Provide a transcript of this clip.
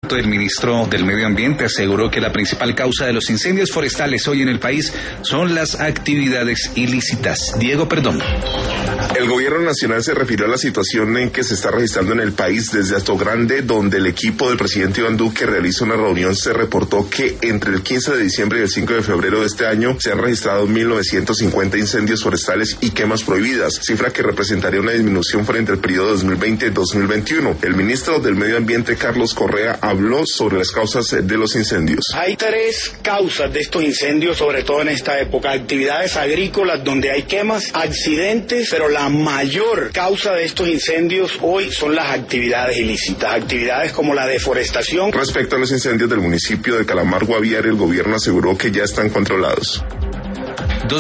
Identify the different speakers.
Speaker 1: El ministro del Medio Ambiente aseguró que la principal causa de los incendios forestales hoy en el país son las actividades ilícitas. Diego Perdón.
Speaker 2: El gobierno nacional se refirió a la situación en que se está registrando en el país. Desde Astogrande, donde el equipo del presidente Iván Duque realiza una reunión, se reportó que entre el 15 de diciembre y el 5 de febrero de este año se han registrado 1.950 incendios forestales y quemas prohibidas, cifra que representaría una disminución frente al periodo 2020-2021. El ministro del Medio Ambiente, Carlos Correa, habló sobre las causas de los incendios.
Speaker 3: Hay 3 causas de estos incendios, sobre todo en esta época: actividades agrícolas donde hay quemas, accidentes, pero la mayor causa de estos incendios hoy son las actividades ilícitas, actividades como la deforestación.
Speaker 2: Respecto a los incendios del municipio de Calamar, Guaviare, el gobierno aseguró que ya están controlados.